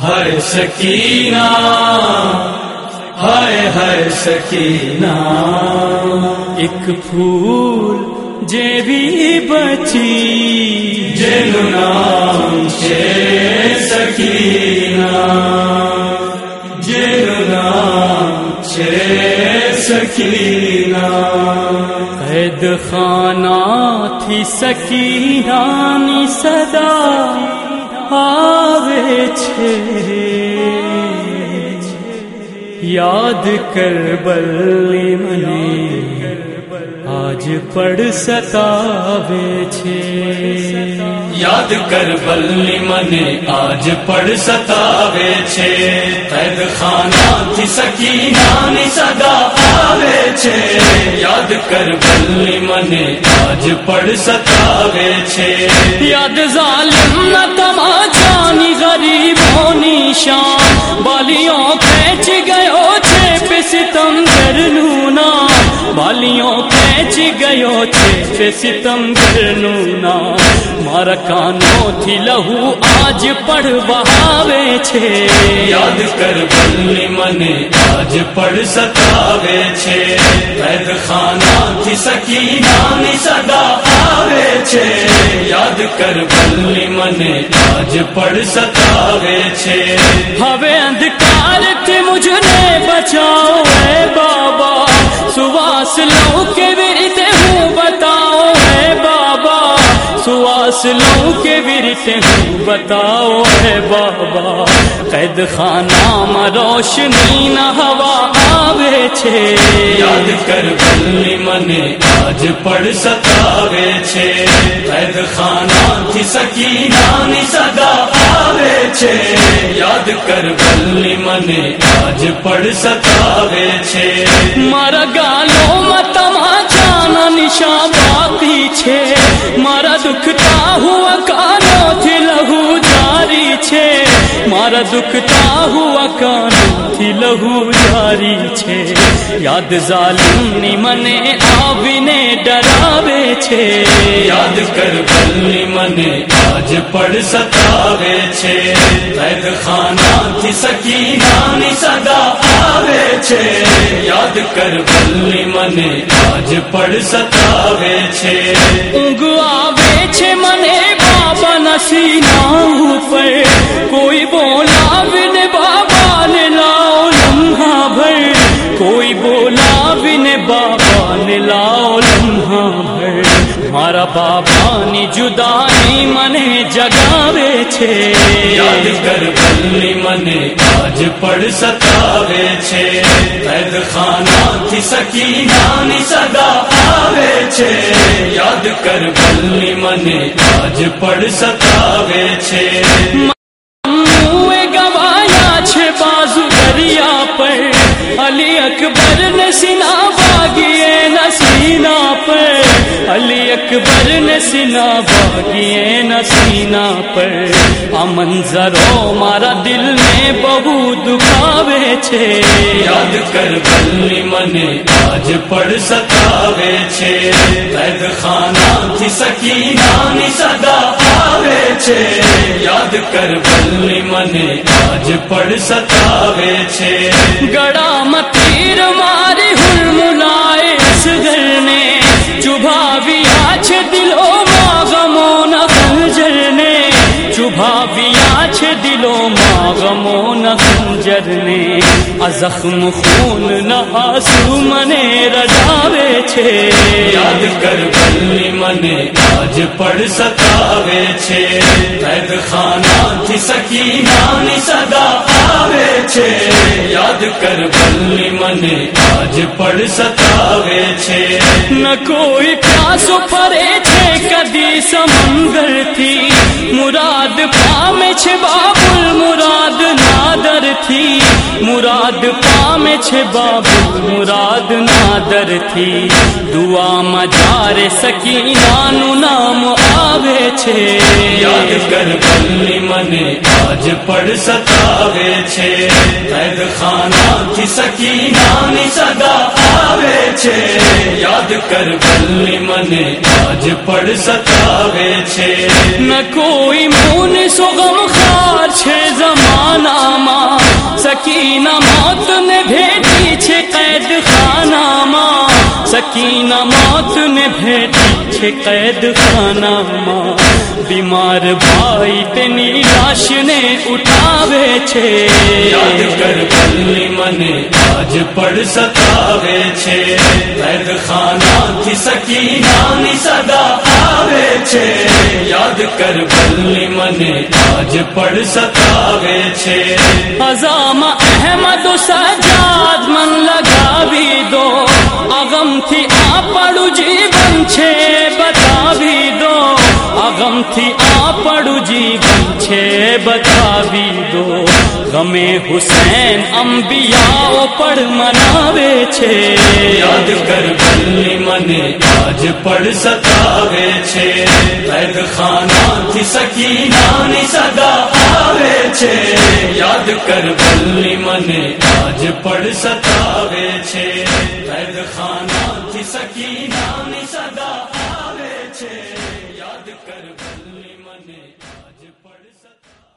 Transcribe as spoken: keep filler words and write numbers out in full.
ہائے سکینہ ہائے ہائے سکینہ ایک پھول جے بھی بچی جنو نام چھے سکینہ جنو نام چھے سکینہ قید خانہ تھی سکینہ نی صدا آوے چھے یاد کربل منے آج پڑھ ستاوے چھے یاد کربل منے آج پڑھ ستاوے چھے قید خانہ تھی سکینہ نی صدا آوے چھے یاد کربل منے آج پڑھ ستاوے چھے یاد ظالم نہ تماچانی غریبوں نیشان بالیوں کھینچ گئے چھے پہ ستم کرنونا بالیوں کھینچ گئے چھے پہ ستم کرنونا مارا کانوں تھی لہو آج پڑھ بہاوے چھے یاد کربل منے آج پڑھ ستاوے چھے قید خانہ تھی سکینہ نی صدا آوے چھے یاد کربل منے آج پڑھ ستاوے چھے ہوے اندھکار تھی مجھنے بچاؤ اے بابا سواس لو کے ورتے ہوں بتاؤ اے بابا سواس لو کے ورتے ہوں بتاؤ اے بابا قید خانہ میں روشنی نہ ہوا آوے چھے یاد کربل منے آج پڑھ ستاوے چھے قید خانہ تھی سکینہ نی صدا آوے چھے یاد کربل منے آج پڑھ ستاوے چھے مارا گالوں میں تماچانا نشان باقی چھے مارا دکھتا ہوا کانوں تھی لہو جاری چھے مارا دکھتا ہوا کانوں تھی لہو جاری چھے یاد ظالم نی منے آبنے ڈراوے چھے یاد کربل منے آج پڑھ ستاوے چھے قید خانہ تھی سکینہ نی صدا آوے چھے یاد کربل منے آج پڑھ ستاوے چھے اونگ آوے چھے منے بابا نسینہ اوپر کوئی بولا بن بابا نے لاؤ لمحہ بھر کوئی بولا بن بابا نے لاؤ لمحہ بھر ہمارا بابا نی جدائی منے جگاوے چھے یاد کربل منے آج پڑھ ستاوے چھے قید خانہ تھی سکینہ نی صدا آوے چھے یاد کربل منے آج پڑھ ستاوے چھے منوے گوایا چھے بازو دریا پر علی اکبر نے سینہ باغیے نسینہ پر علی اکبر نے سینہ باغیے نسینہ پر منظروں مارا دل میں بہو دکھاوے چھے یاد کربل منے آج پڑھ ستاوے چھے قید خانہ تھی سکینہ نی صدا آوے چھے یاد کربل منے آج پڑھ ستاوے چھے گڑا متیر ماری ہلملائے اصغر نے چبھاوی آچھ دلو ماغمو نہ خنجر نے چبھاوی آچھ دلو ماغمو نہ خنجر نے زخم خون نہ آنسو منے رجاوے چھے یاد کربل منے آج پڑھ ستاوے چھے قید خانہ تھی سکینہ نی صدا آوے چھے یاد کربل منے آج پڑھ ستاوے چھے نہ کوئی پیاس پرے چھے کدی سمندر تھی مراد پام چھے باب المراد نادر تھی مراد پام چھے باب المراد نادر تھی دعا مجار سکینہ نو نام آوے چھے یاد کربل منے آج پڑھ ستاوے چھے قید خانہ تھی سکینہ نی صدا آوے چھے یاد کربل منے آج پڑھ ستاوے چھے نہ کوئی مون سو غم خار چھے زمانہ સકીના મોતને ભેટી છે કેદ ખાનામાં, સકીના મોતને ભેટી છે કેદ ખાનામાં. બીમાર ભાઈ તેની લાશને ઉઠાવે છે. યાદ કરબલની મને આજ પડ સતાવે છે. કેદ ખાનાથી સકીનાની સદા આવે છે. યાદ કરબલની મને આજ પડ સતાવે છે. અઝામાં અહેમદ સજાદ મન લગાવી દો, આગમથી આપણું જીવન છે બતાવી દો. આગમથી આપણું જીવન છે બતાવી દો. ગમે હુસૈન અંબિયાઓ પણ મનાવે છે. યાદ કરબલની મને આજ પડ સતાવે છે. કેદ ખાનાથી સકીનાની સદા આવે છે. યાદ કરબલની મને આજ પડ સતાવે છે. કેદ ખાનાથી સકીનાની સદા આવે છે. યાદ કરબલની મને આજ પડ સતાવે